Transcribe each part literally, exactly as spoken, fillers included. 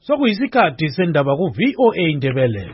sokuyisikhathi sendaba ku V O A Ndebele.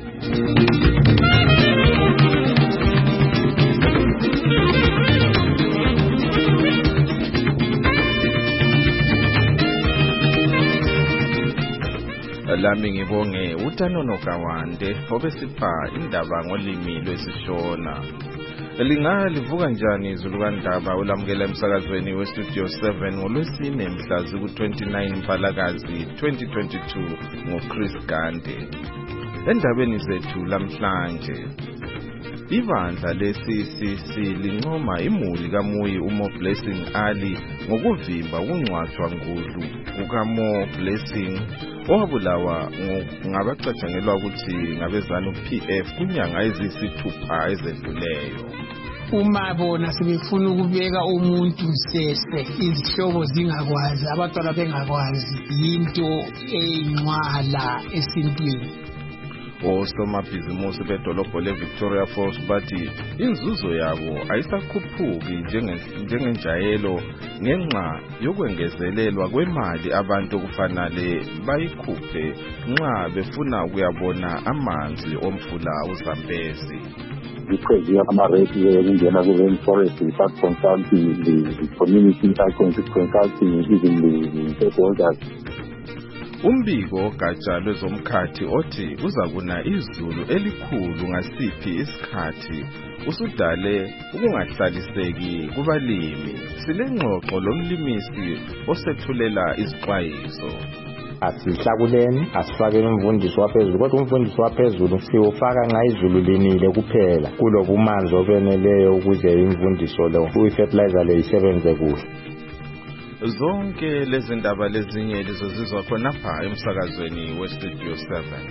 Lami ngibonge uTanono Kawande obesipha indaba ngolimi lwesishona. Lingalivuka njani izulukandaba ulamukela emsakazweni westudio seven ngolwesine mhla ziku twenty-nine Mpalakazi twenty twenty-two ngoChris Gande. Endabeni zethu lamhlanje, ibandla le-C C C lincoma imuli kaMuyi uMo Blessing Ali ngokuvimba ukungcwatshwa ngudlu kukaMo Blessing owabulawa ngabacatshangelwa ukuthi ngabezanu P F kunyanga eziyisithupha ezedluleyo. Uma bona sebefuna ukubeka umuntu sese izihlobo zingakwazi abantwana bengakwazi yinto eyinqwala esintwini. Osomabhizimusi bedolobho le-Victoria Falls bathi inzuzo yabo ayisakhuphuki njengenjayelo ngenxa yokwengezelelwa kwemali abantu kufanele bayikhuphe nxa befuna ukuyabona amanzi omfula uZambezi. Because we have a rate where we rainforest, we start consulting the, the community, start consulting even the stakeholders. Umbiko gatsha lwezomkhathi othi uzakuna izulu elikhulu ngasiphi isikhathi usudale ukungahlaliseki kubalimi. Silengxoxo lomlimisi osethulela izixwayiso. Asihlakuleni asifakeni umvundiso waphezulu kodwa umvundiso waphezulu siwufaka nxa izulu linile kuphela kulobumanzi obeneleyo ukuze imvundiso lo uyifertilizer le isebenze kuhle. Zonke lezi ndaba lezinye lizozizwa khonapha emsakazweni westudio seven.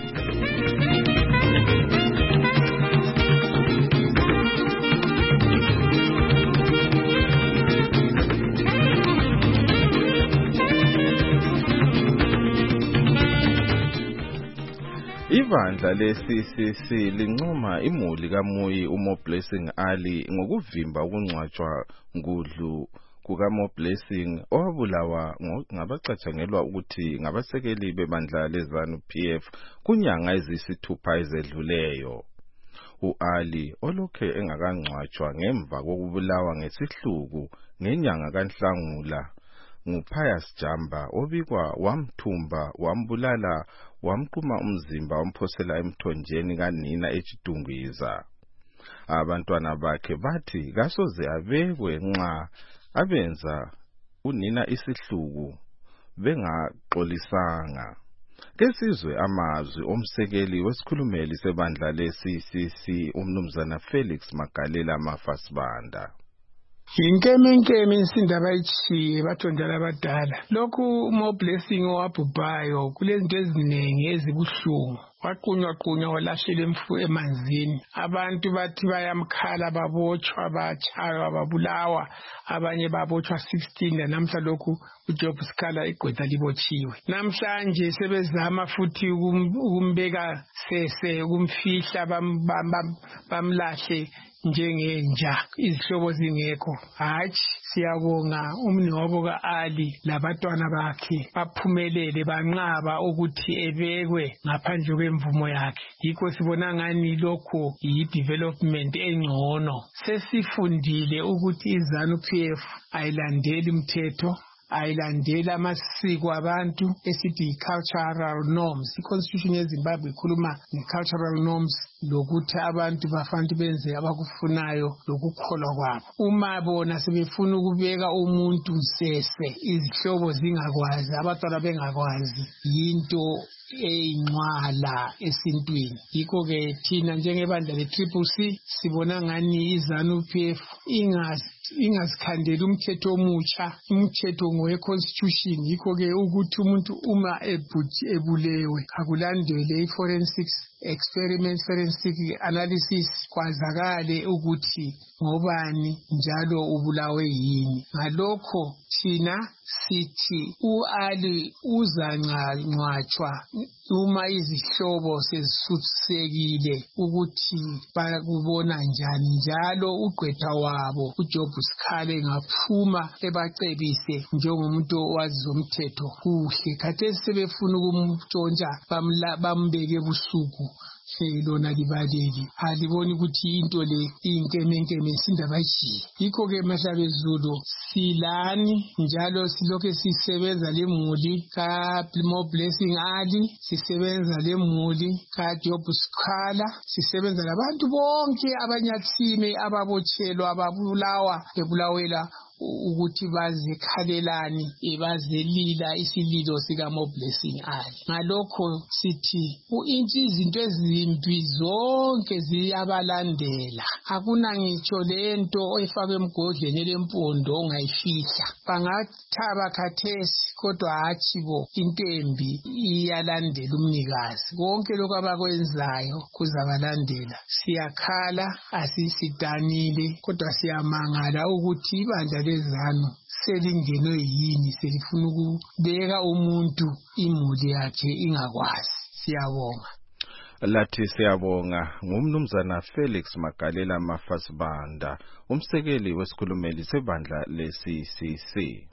Ibandla le-C C C lincoma imuli kaMuyi uMo Blessing Ali ngokuvimba ukungcwatshwa ngudlu kukaMo Blessing owabulawa ngabacatshangelwa ukuthi ngabasekeli bebandla lezanu P F kunyanga eziyisithupha ezedluleyo. U-Ali olokhe engakangcwatshwa ngemva kokubulawa ngesihluku ngenyanga kaNhlangula nguPius Jamba obikwa wamthumba wambulala wamquma umzimba wamphosela emthonjeni kanina eChidungwiza. Abantwana bakhe bathi kasoze abekwe nxa abenza unina isihluku bengaxolisanga. Kesizwe amazwi omsekeli wesikhulumeli sebandla le-C C C umnumzana Felix Magalela Mafasibanda. Inkemenkeme insindaba ichiye bathondala abadala. Lokhu Mo Blessing owabhubhayo kulezinto eziningi ezibuhlungu. Waqunywa qunywa walashela emanzini. Abantu bathi bayamkhala babotshwa bachaywa babulawa abanye babotshwa sixteen namhla lokhu uJob Scala igqwetha libotshiwe. Namhlanje sebezama futhi ukumbeka sese ukumfihla bamlahle njengenja izihlobo zingekho. Hatshi siyabonga umnewabo kaAli labatwana bakhe baphumelele banqaba ukuthi ebekwe ngaphandle kwemvumo yakhe. Yikho sibona ngani lokho yi-development engcono. Sesifundile ukuthi izanu P F ayilandeli umthetho, ayilandela amasiko abantu esithi cultural norms. I-Constitution yeZimbabwe ikhuluma nge-cultural norms lokuthi abantu bafanele benze abakufunayo lokukholwa kwabo. Uma bona sebefuna ukubeka umuntu sese izihlobo zingakwazi abantwana bengakwazi yinto eyinqwala esintwini. Yikho ke thina njengebandla le-Triple C sibona ngani izanu P F ingazi ingazikhandela umthetho omutsha, umthetho ngowe-Constitution. Yikho ke ukuthi umuntu uma ebulewe akulandele i-forensics experiment forensic analysis kwazakale ukuthi ngobani njalo ubulawe yini. Ngalokho thina sithi u-Ali uzangcwatshwa uma izihlobo sezisusekile ukuthi bakubona njani, njalo ugqwetha wabo uJob Sikhale ngaphuma ebacebise njengomuntu owazi zomthetho kuhle. Khathesi sebefuna ukumtshontsha bambeke ebusuku lona libaleli, aliboni ukuthi into le inkemenkeme sindaba nje. Yikho-ke Mahlabezulu silani njalo silokhe sisebenza lemuli kaMo Blessing Ali, sisebenza lemuli kaJob Sikhale, sisebenza labantu bonke abanyathime ababotshelwa ababulawa bebulawela ukuthi bazikhalelani bazelila isililo sikaMo Blessing Ali. Ngalokho sithi uintshi izinto ezimbi zonke ziyabalandela, akuna ngitsho lento oyifaka emgodleni lempondo ongayifihla. Bangathaba khathesi kodwa hatshi bo into embi iyalandela umnikazi. Konke lokho abakwenzayo kuzabalandela. Siyakhala asisidanile kodwa siyamangala ukuthi ibandla lezanu selingenwe yini, selifuna ukubeka umuntu imuli yakhe ingakwazi. Siyabonga. Lathi siyabonga ngumnumzana Felix Magalela Mafasibanda, umsekeli wesikhulumeli sebandla le-C C C.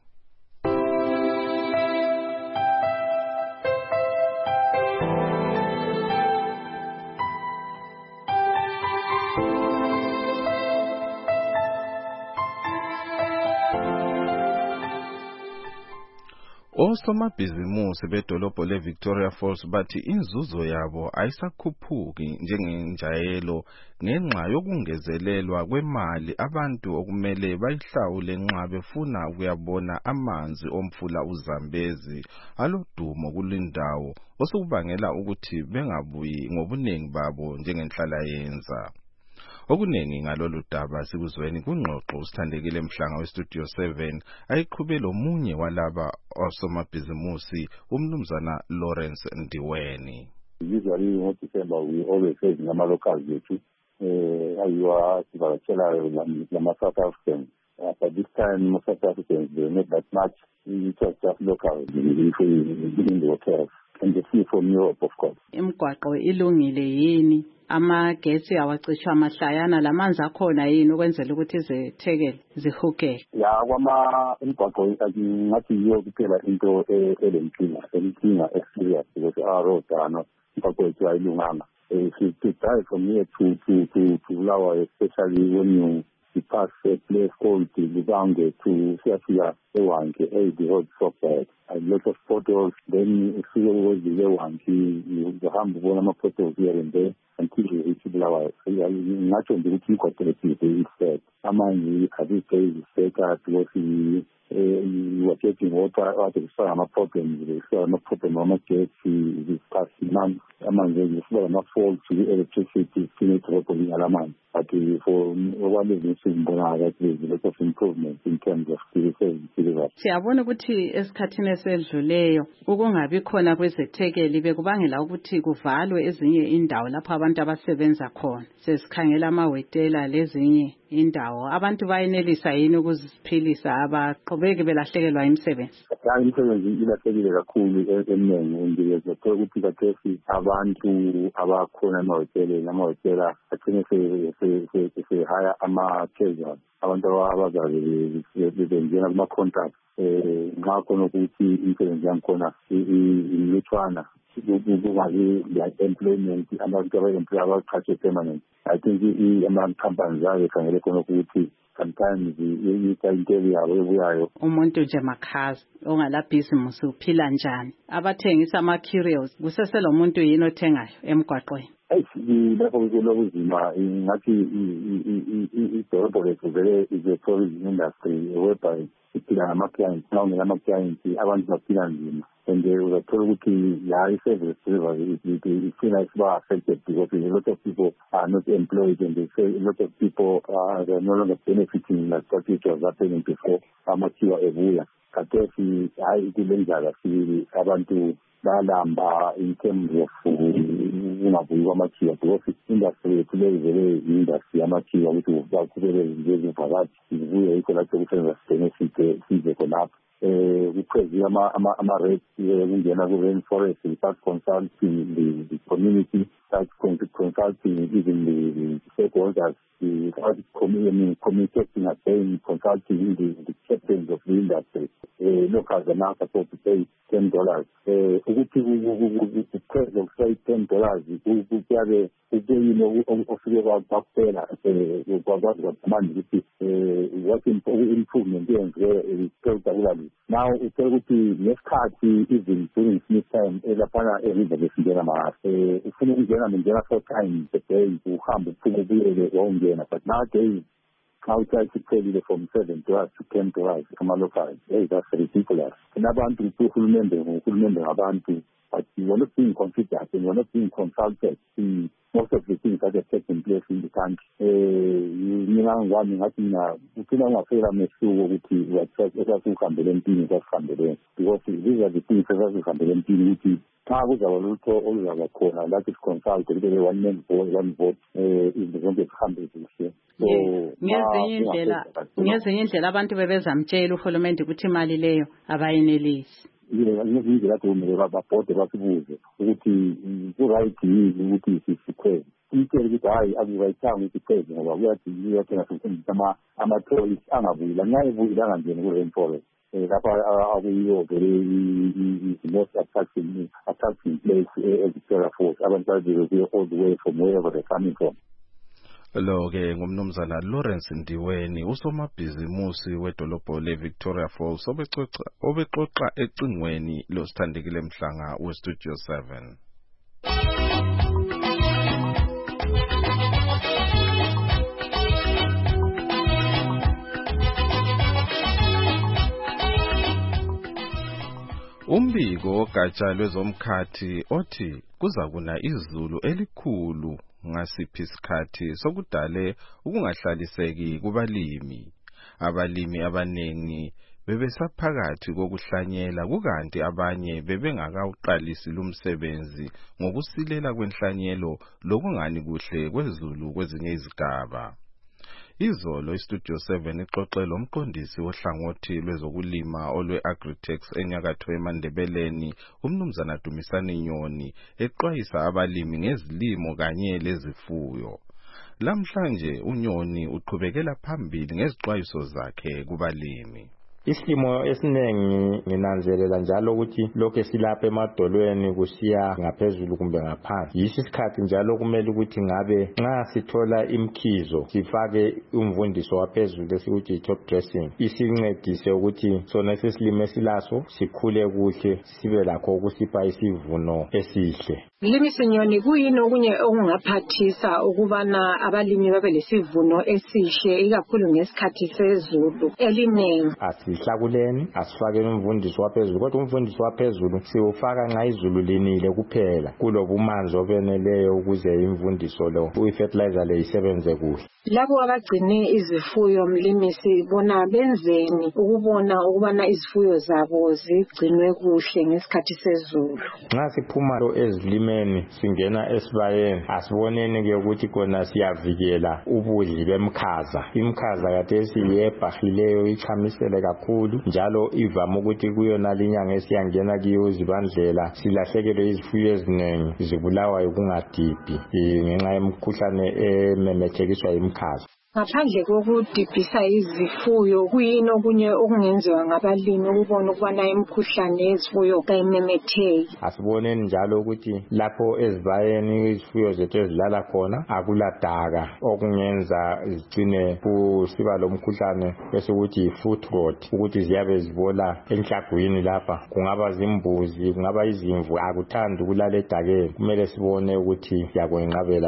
Osomabhizimusi bedolobho leVictoria Falls bathi inzuzo yabo ayisakhuphuki njengenjayelo ngenxa yokungezelelwa kwemali abantu okumele bayihlawule nxa befuna ukuyabona amanzi omfula uZambezi alodumo kulindawo osukubangela ukuthi bengabuyi ngobuningi babo njengenhlala yenza. Okunengi ngalolu daba sikuzweni kungxoxo usithandekile Mhlanga weStudio seven ayiqhubela omunye walaba osomabhizimusi umnumzana Lawrence Ndiweni. Usually what December we always have nama locals yethu eh ayiwa sivakatshela lama South Africans. But this time South Africans they not that much. It's just local in the hotels and the sea from Europe of course. Imigwaqo ilungile yini? Amagesi awacishwa amahlayana lamanzi akhona yini ukwenzela ukuthi izethekele zihugeke? Ya kwama imigwaqo ngathi yiyo kuphela into elenkinga elenkinga serious because our roads are not imigwaqo yethu ayilunganga. If you drive from here to to to to Lawa, especially when you you pass a place called Lubange to Siafia Ewanke, the road stop there. A lot of photos, then if you always be Ewanke, you have one of photos here and there until you reach Lawa. Not on the routine quality, they said. Among the Hadith said that was the you are getting water out of the sun, no problem. There's no problem. I'm not getting this past month. Among the floor, not fall to the electricity, to properly alarm. But for one of the things, there's a lot of improvement in terms of the service. Siyabona ukuthi esikhathini esedluleyo ukungabi khona kwezethekeli bekubangela ukuthi kuvalwe ezinye indawo lapho abantu abasebenza khona. Sesikhangela amahotela lezinye indawo. Abantu bayenelisa yini ukuziphilisa abaqhubeki belahlekelwa imisebenzi? Ya imisebenzi ilahlekile kakhulu eminengi ngiyezothola ukuthi kathesi abantu abakhona amahotela namahotela athine se hire ama-casual abantu abazabe bebenzela kuma-contract nxa khona ukuthi imisebenzi yangikhona ilutshwana kungabi le-employment abantu aba-employ abaqhatshwe permanent. I think ama-companies abe khangele khona ukuthi sometimes iyita into yabo ebuyayo. Umuntu nje makhazi ongalabhizimusi uphila njani? Abathengisa ama-curios kuseselo muntu yini othengayo emgwaqweni? Lapho kulokuzima ngathi idolobho lethu vele is a tourism industry whereby iphila ngama-clients now ngama-clients abantu baphila nzima and uzathola ukuthi la i-service delivery ifina isiba affected because a lot of people are not employed and they say a lot of people are no longer benefiting like what it was happening before amathiwa ebuya. Kathesi hayi kule njala sibili abantu balamba in terms of kungabuyi kwamakhiwa because industry yethu levele industry yamakhiwa ukuthi uzaqhubekele nje phakathi izibuye yikho lapho kusenza benefit size khonapho eh kuphezulu ama ama rates kungena ku rainforest research consulting the, the community start consulting even the stakeholders the community communicating again consulting the, the captains of the industry eh locals are now supposed to pay ten dollars eh ukuthi the price of say ten dollars kuyabe ukuyino ofike kwaphela eh kwakwazi kwamanje ukuthi eh what improvement yenziwe particularly now uthe ukuthi nesikhathi even during this time elapana eliza besingena ma eh ufuna ukungena ngena four times a day uhamba uphuma ubuyele wongena but nowadays how try to tell you from seven dollars to ten dollars ama locals hey that's ridiculous nabantu uhulumende uhulumende ngabantu but you are not being considered and you are not being consulted in most of the things that are taking place in the country. Mina ngwami ngathi na ufuna ungafela mesuko ukuthi whatsapp ukuhambela empini kwasihambele because these are the things ezazihambela empini ukuthi xa kuzaba lutho oluzaba khona like is consult kube one man vote one vote eh izonke zihambe kuhle so ngezinye indlela ngezinye indlela abantu bebezamtshela uhulumende ukuthi imali leyo abayenelisi yeah ngizindlela kumele bababhode basibuze ukuthi ku-right yini ukuthi sikhwele umtshele ukuthi hayi akuyithanga ukuthi khwele ngoba kuyathi uyathenga ama ama-toys angabuyila nxa ebuyila angangeni ku-rainforest lapha akuyiyo vele the most attractive attractive place e-Victoria Falls abantu baziwe all the way from wherever they're coming from. Lo ke ngumnumzana Lawrence Ndiweni usomabhizimusi wedolobho leVictoria Falls obexoxa obexoxa ecingweni losithandekile Mhlanga weStudio seven. Umbiko ogatsha lwezomkhathi othi kuzakuna izulu elikhulu ngasiphi isikhathi sokudale ukungahlaliseki kubalimi. Abalimi abanengi bebesaphakathi kokuhlanyela kukanti abanye bebengakawuqalisi lumsebenzi ngokusilela kwenhlanyelo lokungani kuhle kwezulu kwezinye izigaba. Izolo iStudio seven ixoxe lomqondisi wohlangothi lwezokulima olwe Agritex enyakatho eMandebeleni umnumzana Dumisani Nyoni exwayisa abalimi ngezilimo kanye lezifuyo. Lamhlanje uNyoni uqhubekela phambili ngezixwayiso zakhe kubalimi. Isimo esinengi nginanzelela njalo ukuthi lokho esilapha emadolweni kusiya ngaphezulu kumbe ngaphansi. Yiso isikhathi njalo kumele ukuthi ngabe nxa sithola imkhizo sifake umvundiso waphezulu esikuthi top dressing isincedise ukuthi sona sesilime silaso sikhule kuhle sibe lakho ukusipha isivuno esihle. Limisenyoni kuyini okunye okungaphathisa ukubana abalimi babe lesivuno esihle ikakhulu ngesikhathi sezulu elinengi? Asihlakuleni asifakeni umvundiso waphezulu kodwa umvundiso waphezulu siwufaka nxa izulu linile kuphela kulobumanzi obeneleyo ukuze imvundiso lo uyifertilizer le isebenze kuhle. Labo abagcine izifuyo mlimi sibona benzeni ukubona ukubana izifuyo zabo zigcinwe kuhle ngesikhathi sezulu? Nxa siphuma lo ezilimeni singena esibayeni asiboneni ke ukuthi kona siyavikela ubudli bemkhaza. Imkhaza khathesi yebhahileyo ichamisele kakhulu njalo ivama ukuthi kuyona linyanga esiyangena kiyo izibandlela silahlekelwe izifuyo ezinengi zibulawa ukungadibhi ngenxa yemkhuhlane ememethekiswa imkhaza. Ngaphandle kokudibhisa izifuyo kuyini okunye okungenziwa ngabalimi ukubona ukubana imkhuhlane yezifuyo kayimemetheki? Asiboneni njalo ukuthi lapho ezibayeni izifuyo zethu ezilala khona akuladaka okungenza zigcine kusiba lo mkhuhlane esikuthi foot rot ukuthi ziyabe zibola enhlagwini lapha. Kungaba zimbuzi kungaba izimvu akuthandi ukulala edakeni. Kumele sibone ukuthi siyakwenqabela lokho.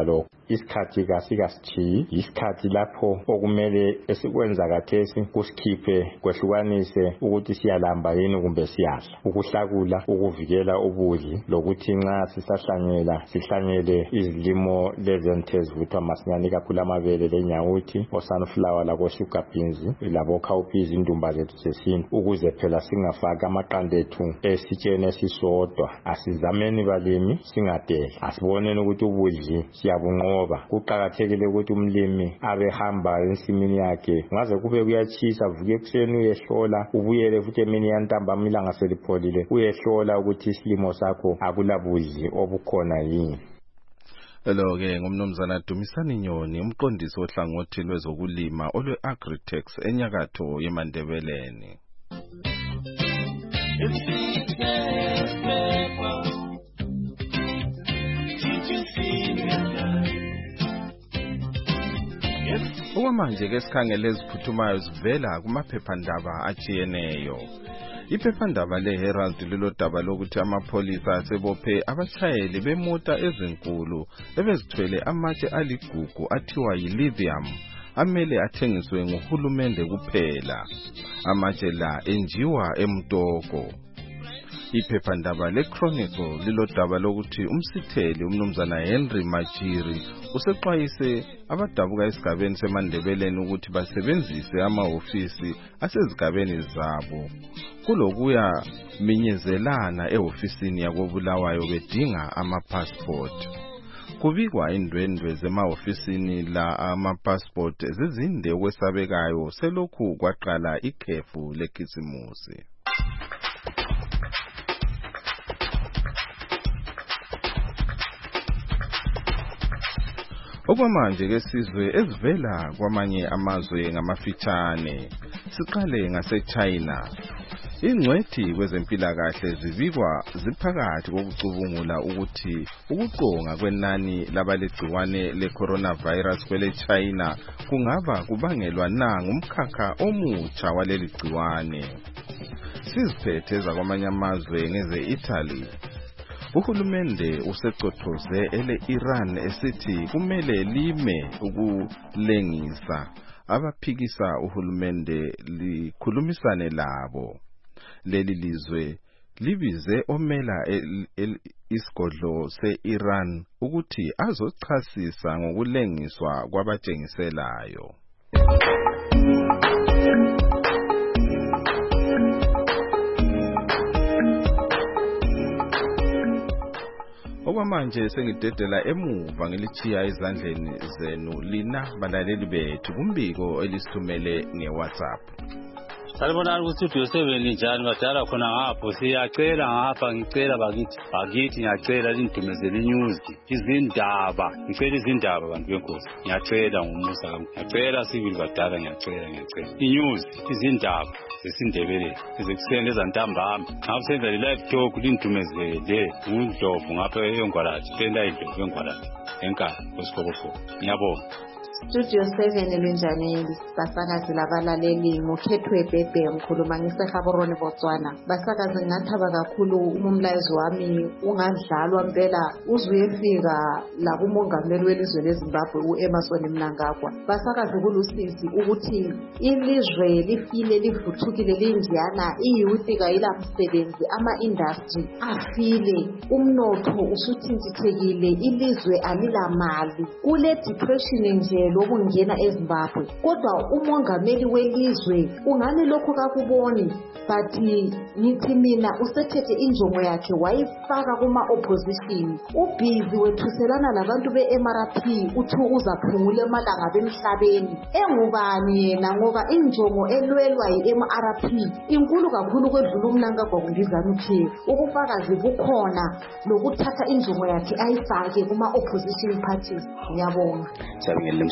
isikhathi kasikasichiyi, isikhathi lapho okumele esikwenza kathesi kusikhiphe kwehlukanise ukuthi siyalamba yini kumbe siyadla, ukuhlakula, ukuvikela ubudli, lokuthi nxa sisahlanyela sihlanyele izilimo lezi zivuthwa masinyane kakhulu amabele lenyawuthi, osunflower labo sugar beans labo cowpeas, indumba zethu zesintu, ukuze phela singafaka amaqanda ethu esitsheni esisodwa. Asizameni balimi singadela, asiboneni ukuthi ubudli siyabunqoba. Kuqakathekile ukuthi umlimi abehamba ensimini yakhe ngaze kube kuyatshisa, vuke ekuseni uyehlola, ubuyele futhi emini yantambama ilanga selipholile uyehlola ukuthi isilimo sakho akulabudli obukhona yini. Hello ke ngumnumzana Dumisani Nyoni, umqondisi ohlangothi lwezokulima olwe Agritex enyakatho yeMandebeleni. Okwamanje ke sikhangele eziphuthumayo zivela kumaphephandaba atshiyeneyo. Iphephandaba leHerald lilodaba lokuthi amapholisa asebophe abatshayeli bemota ezinkulu ebezithwele amatshe aligugu athiwa yi-lithium amele athengiswe nguhulumende kuphela. Amatshe la enjiwa eMtoko. Iphephandaba leChronicle lilodaba lokuthi umsitheli umnumzana Henry Majiri usexwayise abadabuka esigabeni seMandebeleni ukuthi basebenzise amahofisi asezigabeni zabo kulokuya minyezelana ehofisini yakobulawayo bedinga amapassport. Kubikwa indwendwe zemahofisini la amapassport zizinde okwesabekayo selokhu kwaqala ikhefu lekhisimusi. Okwamanje ke sizwe ezivela kwamanye amazwe ngamafitshane. Siqale ngase-China. Ingcwethi kwezempilakahle zibikwa ziphakathi kokucubungula ukuthi ukuqonga kwenani labalegciwane le-coronavirus kwele-China kungaba kubangelwa na ngumkhakha omutsha waleli gciwane. Siziphethe zakwamanye amazwe ngeze-Italy. Uhulumende usecothoze ele-Iran esithi kumele lime ukulengisa abaphikisa uhulumende likhulumisane labo. Leli lizwe libize omela isigodlo se-Iran ukuthi azochasisa ngokulengiswa kwabatshengiselayo. Okwamanje sengidedela emuva ngilichiya ezandleni zenu lina balaleli bethu kumbiko elisithumele ngeWhatsApp. Salibona ukuthi studio seven njani badala khona ngapho siyacela ngapha ngicela bakithi bakithi ngiyacela lindumezele inews izindaba ngicela izindaba abantu benkosi ngiyacela ngumusa ngiyacela sibili badala ngiyacela ngiyacela inews izindaba zesindebele ezekuseni ezantambama ngapha senza live talk lindumezele ngundlovu ngapha eNgwalathi tenda indlovu eNgwalathi enkani kwesikobofo ngiyabonga. Studio seven lunjani basakazi labalaleli ngokhethwe bebe ngikhuluma ngiseGaborone Botswana. Basakazi ngathaba kakhulu umumlayezo wami ungadlalwa impela uzuyefika la kumongameli welizwe leZimbabwe uEmmerson Mnangagwa. Basakazi kulusisi ukuthi ilizwe lifile livuthukile linjana iyouth kayila msebenzi ama industry afile umnotho usuthintithekile ilizwe alila mali kule depression nje lokungena eZimbabwe kodwa umongameli welizwe ungani lokho kakuboni but ngithi mina usethethe injongo yakhe wayifaka kuma opposition ubhizi wethuselana labantu be-M R P uthi uzaphungula emalanga bemhlabeni engubani yena ngoba injongo elwelwa yi-M R P inkulu kakhulu kwedlula uMnangagwa kundizana uthi ubufakazi bukhona lokuthatha injongo yakhe ayifake kuma opposition parties. Ngiyabonga. Siyabingelela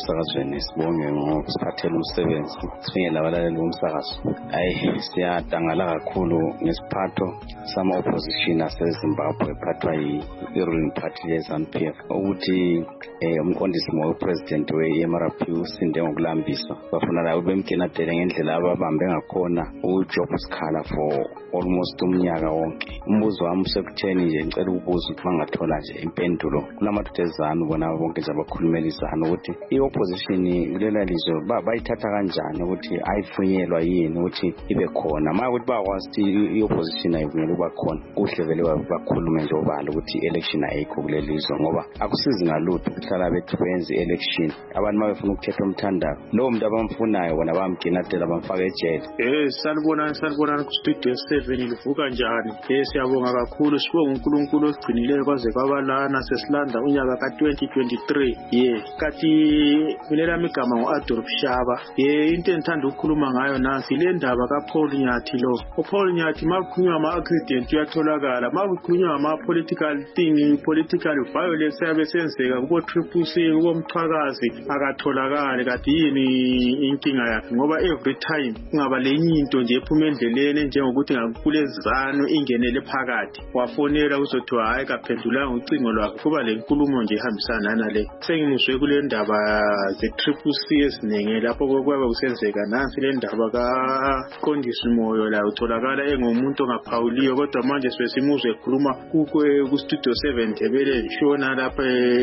emsakazweni sibonge ngokusiphathela umsebenzi sifinyela abalaleli bomsakazo. Hayi siyadangala kakhulu ngesiphatho sama opposition aseZimbabwe ephathwa yi-ruling party ye-ZANU P F ukuthi umqondisi wepresident we-M R P usinde ngokulambiswa bafuna la ukuthi bemkenatele ngendlela ababambe ngakhona uJob Sikhala for almost umnyaka wonke. Umbuzo wami usekutheni nje ngicela ukubuza ukuthi mangathola nje impendulo kulamadoda eZANU bona bonke nje abakhulumela iZANU ukuthi i-opposition kulela lizwe bayithatha kanjani ukuthi ayifunyelwa yini ukuthi ibe khona ma ukuthi bakwazi ukuthi i-opposition ayivunyelwa ukuba khona kuhle vele bakhulume nje obala ukuthi i-election ayikho kuleli lizwe ngoba akusizi ngalutho ukuhlala bethi benze election abantu mabefuna ukuthetha umthandalo lowo muntu abamfunayo bona bamgenatela bamfaka ejele. Eh sanibona sanibona ku studio seven livuka njani? Eh siyabonga kakhulu sibonga uNkulunkulu osigcinileyo kwaze kwabalana sesilanda unyaka ka twenty twenty-three. Yeah kathi mina igama ngo-Adolf Shaba. Yeah into engithanda ukukhuluma ngayo nansi le ndaba kaPaul Nyathi lo. uPaul Nyathi makukhulunywa ama-accident uyatholakala makukhulunywa ama-political thing political violence yabe senzeka kubo triple C kubo Mthwakazi akatholakali kade yini inkinga yakhe ngoba every time kungaba lenye into nje ephuma endleleni njengokuthi ngakulezi ZANU ingenele phakathi wafonela uzothiwa hayi kaphendulanga ucingo lwakhe kuba le nkulumo nje ihambisana nale sengimuzwe kule ndaba ze triple C esiningi lapho kwaba kusenzeka nansi le ndaba kaQondisi Moyo la utholakala engumuntu ongaphawuliyo kodwa manje sesimuzwe ekhuluma kukwe ku studio seven Ndebele shona lapha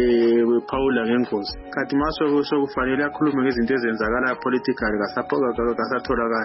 ePaula ngengozi kathi maso sokufanele akhulume ngezinto ezenzakala politically kasaphoka kasatholakala.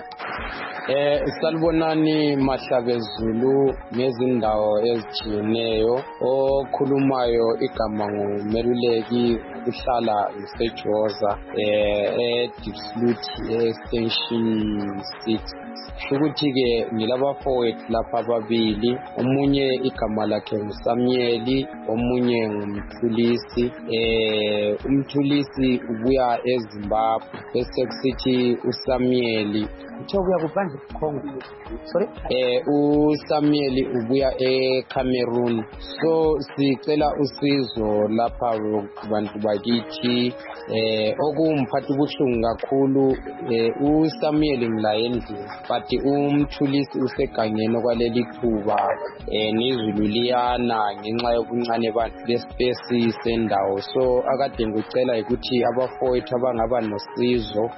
Eh salibonani Mahlabezulu ngezindawo ezitshiyeneyo okhulumayo igama ngumeluleki uhlala useJoza eh eDipslut extension six ukuthi ke ngilabafowethu lapha ababili omunye igama lakhe nguSamuel omunye ngumthulisi eh umthulisi ubuya eZimbabwe bese kusithi uSamuel ubuya kuphandle Congo sorry eh uSamuel ubuya eCameroon so sicela usizo lapha kubantu bakithi eh okumphathi ubuhlungu kakhulu eh uSamuel ngila endlini but umthulisi usegangeni kwaleli thuba eh nizulu liyana ngenxa yokuncane abantu lespace sendawo so akade ngicela ukuthi abafowethu abangaba nosizo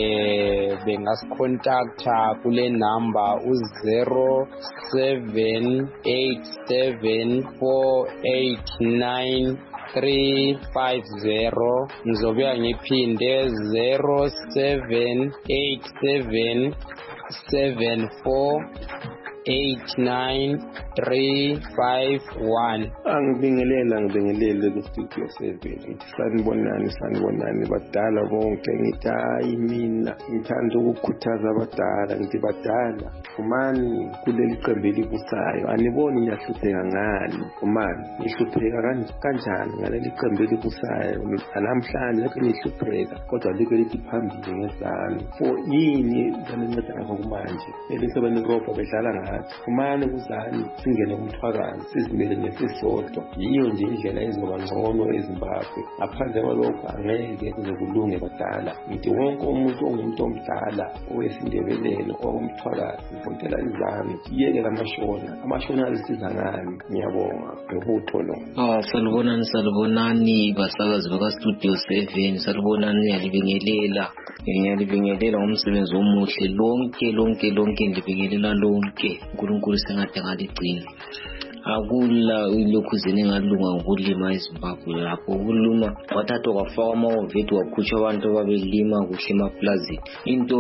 eh bengascontacta kule number u zero seven eight seven four eight nine three five zero ngizobuya ngiphinde zero seven eight seven seven four eight nine three five one. Angibingelela ngibingelele ku studio seven. Sanibonani sanibonani badala bonke ngithi hayi mina ngithanda ukukhuthaza abadala ngithi badala kumani kuleli qembu elibusayo aniboni ngiyahlupheka ngani kumani ngihlupheka kanjani ngaleli qembu elibusayo namhlanje lakhe ngihlupheka kodwa liko lithi phambili ngezani for yini ngalenceda ngakho kumanje elisebenza robho bedlala ngathi kumani kuzani singene kumthwakazi sizimele nesisodwa yiyo nje indlela ezoba ngcono eZimbabwe ngaphandle kwalokho angeke kuze kulunge badala ngithi wonke umuntu ongumuntu omdala owesindebeleni owomthwakazi ngifundela izami yeke lamashona amashona alisiza ngani ngiyabonga ngobutho lo ah salibonani salibonani basakazi baka studio seven salibonani ngiyalibingelela ngiyalibingelela ngomsebenzi omuhle lonke lonke lonke ngibingelela lonke uNkulunkulu sengathi ngaligcina akula ilokhu zene ngalunga ngokulima eZimbabwe lapho ukuluma wathatha kwafaka amavethi wakhutsha abantu ababelima kuhle emaplazini into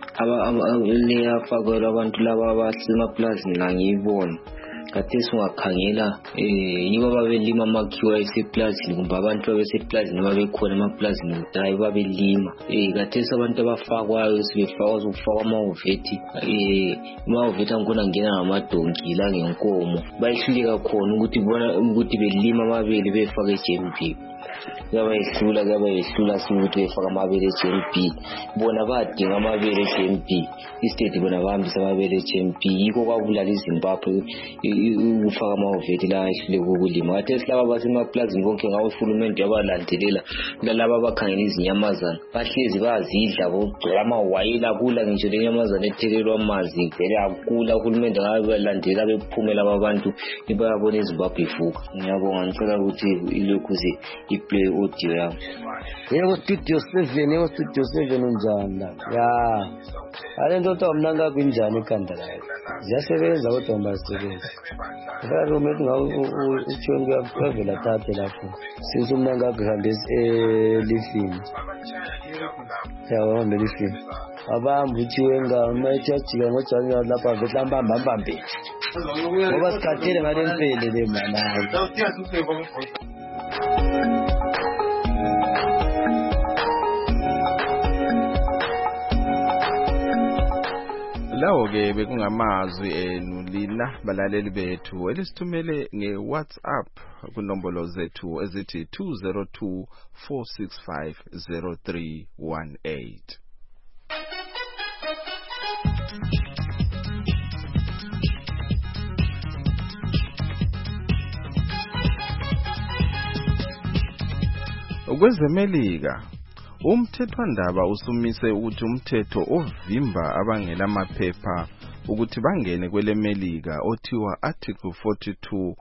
le yafakela abantu laba abasemapulazini la ngiyibona kade singakhangela eh yibo babelima amakhiwa eseplazini kumbe abantu abaseplazini babekhona emaplazini kudala babelima eh kade abantu abafakwayo sibefakwa ukufaka amavethi eh amavethi angona ngena ngamadonki la ngenkomo bayihluleka khona ukuthi bona ukuthi belima amabele befaka eJMP kuyabayehlula kuyabayehlula simuthi befaka amabele e-G M P bona badinga amabele e-G M P istate bona bahambisa amabele e-G M P yikho kwabulala iZimbabwe ukufaka amaveti la ehluleka ukulima kade silaba basemaplazini konke ngawo uhulumende yabalandelela lalaba abakhangela izinyamazana bahlezi bazidla bogcela amawayila kula ngisho lenyamazana ethelelwa amazi vele akula uhulumende ngabalandela bephumela abantu ibayabona iZimbabwe ivuka. Ngiyabonga ngicela ukuthi ilokhu iplay audio yami. Yebo studio seven yebo studio seven unjani la? Ya. Ale ndoto mna ngakwinjani ekhanda layo. Ziyasebenza kodwa mbasebenza. Ngalo umuntu ngawo uchonke avela thathe lapho. Since umna ngakuhambe elifini. Yawo melifini. Abamba uchiwe nga mayithathika ngojanyana lapha vehlamba mbambambe. Ngoba sikhathele ngale mpele le manayo. Lawo ke bekungamazwi enu lina balaleli bethu elisithumele ngeWhatsApp kunombolo zethu ezithi two zero two four six five zero three one eight. Kwezemelika umthethwandaba usumise ukuthi umthetho ovimba abangela amaphepha ukuthi bangene kwele Melika othiwa Article forty-two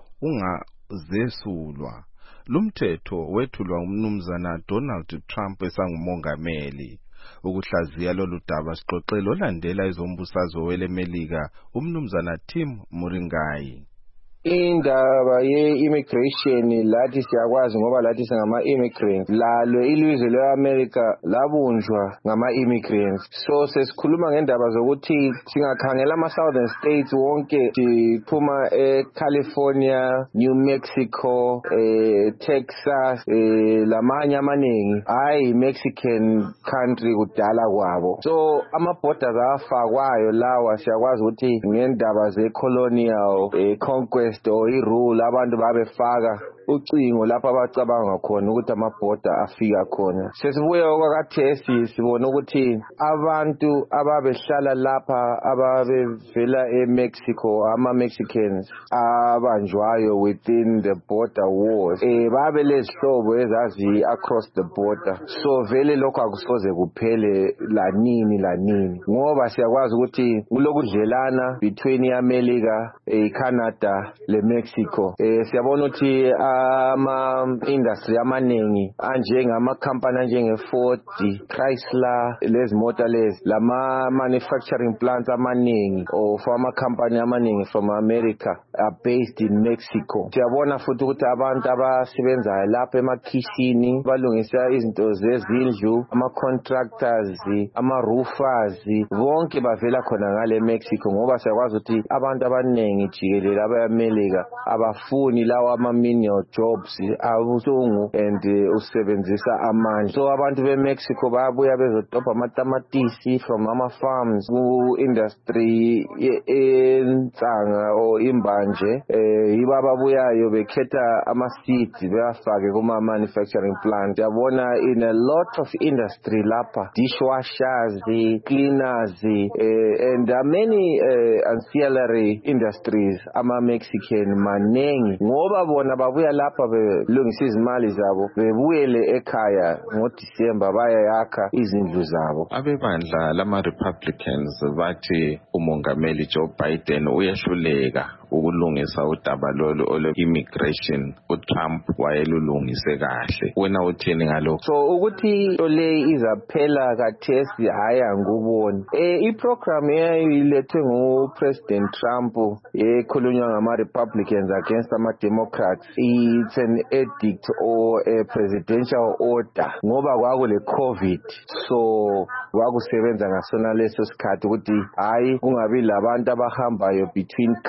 ungazesulwa. Lumthetho wethulwa umnumzana Donald Trump esangumongameli. Ukuhlaziya lolu daba siqoqelo landela izombusazwe wele Melika umnumzana Tim Muringai. Indaba ye-immigration lathi siyakwazi ngoba lathi singama immigrants lalo ilizwe le-America labunjwa ngama immigrants so sesikhuluma ngendaba zokuthi singakhangela ama southern states wonke siphuma eCalifornia, New Mexico, eh, Texas, eh, lamanye amaningi hayi Mexican country kudala kwabo so ama borders afakwayo lawa siyakwazi ukuthi ngendaba ze-colonial eh, conquest or irule abantu babefaka ucingo lapha abacabanga khona ukuthi amabhoda afika khona sesibuye okwakathesi sibona ukuthi abantu ababehlala lapha ababevela eMexico ama Mexicans abanjwayo within the border wars eh babe lezihlobo ezazi across the border so vele lokho akusoze kuphele lanini lanini ngoba siyakwazi ukuthi kulokudlelana between iAmerica eCanada le Mexico eh siyabona ukuthi ama industry amaningi anjengama company anjenge Ford, Chrysler lezi mota lezi lama manufacturing plants amaningi of ama company amaningi from America are based in Mexico siyabona futhi ukuthi abantu abasebenza lapha emakhishini balungisa izinto zezindlu ama contractors ama roofers bonke bavela khona ngale Mexico ngoba siyakwazi ukuthi abantu abaningi jikelele abayamelika abafuni lawa ama menial jobs abusungu and uh, usebenzisa amandla so abantu beMexico bayabuya bezodobha amatamatisi from ama farms ku industry ensanga o imbanje eh yiba babuyayo bekhetha ama seeds beyafake kuma manufacturing plant yabona in a lot of industry lapha dishwashers cleaners eh, and uh, many uh, ancillary industries ama Mexican manengi ngoba bona babuya lapha belungisa izimali zabo bebuyele ekhaya ngoDisemba bayayakha izindlu zabo. Abebandla lama Republicans bathi umongameli Joe Biden uyahluleka ukulungisa udaba lolu ole immigration uTrump wayelulungise kahle wena uthini ngalokho so ukuthi ole izaphela kathesi haya nguboni eh iprogram eyayilethwe nguPresident Trump ekhulunywa ngama Republicans against ama Democrats it's an edict or a presidential order ngoba kwakule COVID so kwakusebenza ngasona leso sikhathi ukuthi hayi kungabi labantu abahambayo between countries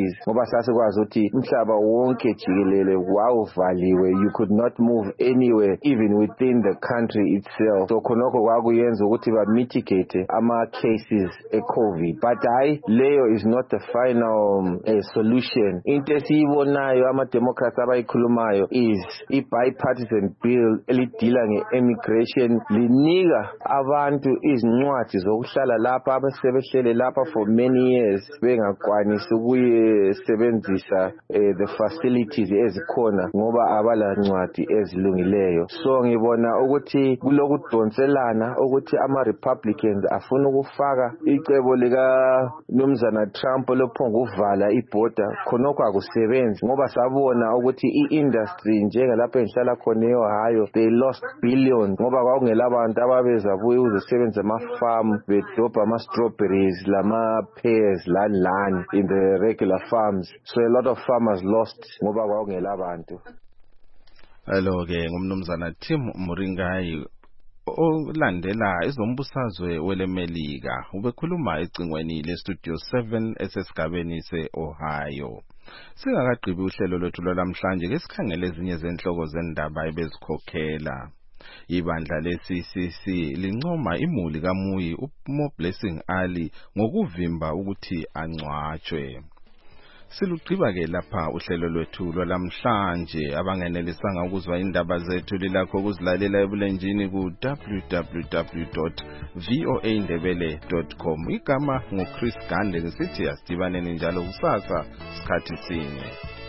facilities ngoba sasikwazi ukuthi umhlaba wonke jikelele wawuvaliwe, you could not move anywhere even within the country itself. So khonokho kwakuyenza ukuthi ba mitigate ama cases e-COVID, but hayi leyo is not the final um, uh, solution. Into esiyibonayo ama Democrats abayikhulumayo is i bipartisan bill elidila nge-immigration, linika abantu izincwadi zokuhlala lapha abasebehlele lapha for many years bengakwanisi ukuyesebenzisa uh, the facilities ezikhona ngoba abala ncwadi ezilungileyo. So ngibona ukuthi kulokudonselana ukuthi ama Republicans afuna ukufaka icebo lika Nomzana Trump lophonga uvala iborder, khonokho akusebenzi ngoba sabona ukuthi i-industry njengalapha enhlala khona eOhio they lost billions ngoba kwakungela abantu ababeza buye ukusebenza ama-farm bedobha ama-strawberries lama-pears lani lani in the regular farms. So a lot of farmers lost ngoba kwakungela abantu. Hello ke ngumnumzana Tim Muringayi olandela izombusazwe welemelika ubekhuluma ecingweni le Studio seven esesigabeni se-Ohio. Singakagqibi uhlelo lwethu lwamhlanje ke sikhangele ezinye zenhloko zendaba ebezikhokhela. Ibandla le-C C C lincoma imuli kaMuyi uMo Blessing Ali ngokuvimba ukuthi angcwatshwe. Silugqiba ke lapha uhlelo lwethu lwalamhlanje. Abangenelisanga ukuzwa indaba zethu lilakho ukuzilalela ebulenjini ku w w w dot voa ndebele dot com. Igama nguChris Gande ngisithi asidibaneni njalo kusasa sikhathi sinye.